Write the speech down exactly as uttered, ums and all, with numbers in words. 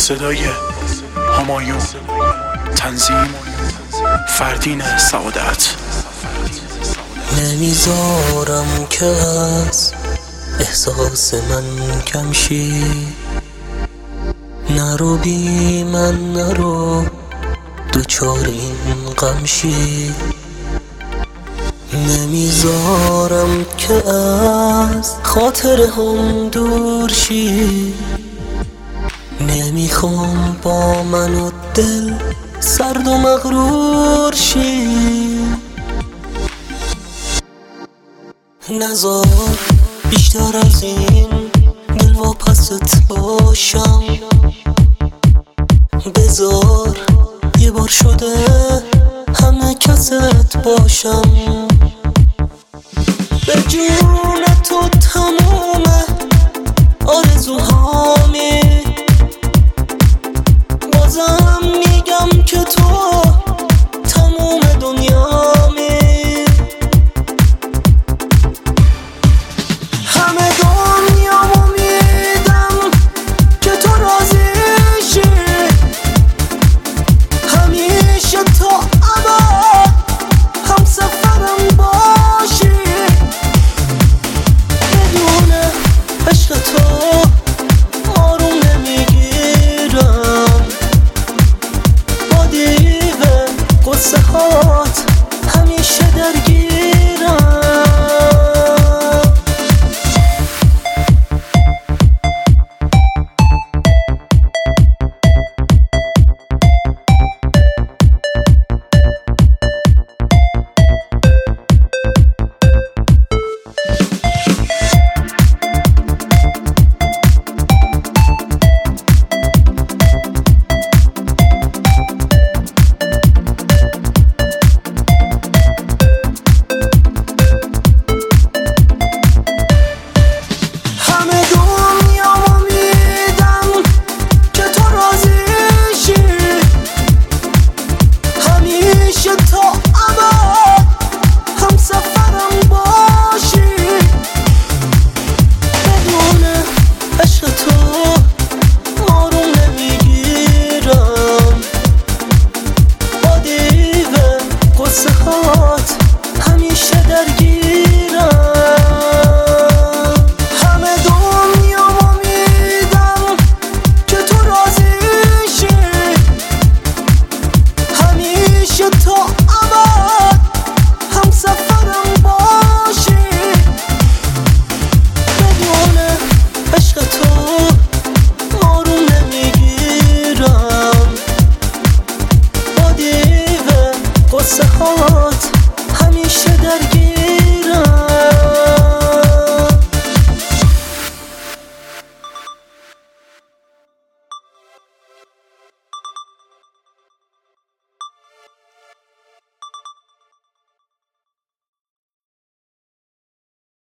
صدای همایون، تنظیم فردین سعادت. نمیذارم که از احساس من کم شی، نرو بی من، نرو دوچار این غم شی. نمیذارم که از خاطر هم دور شی، نمیخوام با من و دل سرد و مغرور شی. نذار بیشتر از این دل واپست باشم، بذار یه بار شده همه کست باشم. به جون تو تمومه آرزوهامی، بازم میگم که تو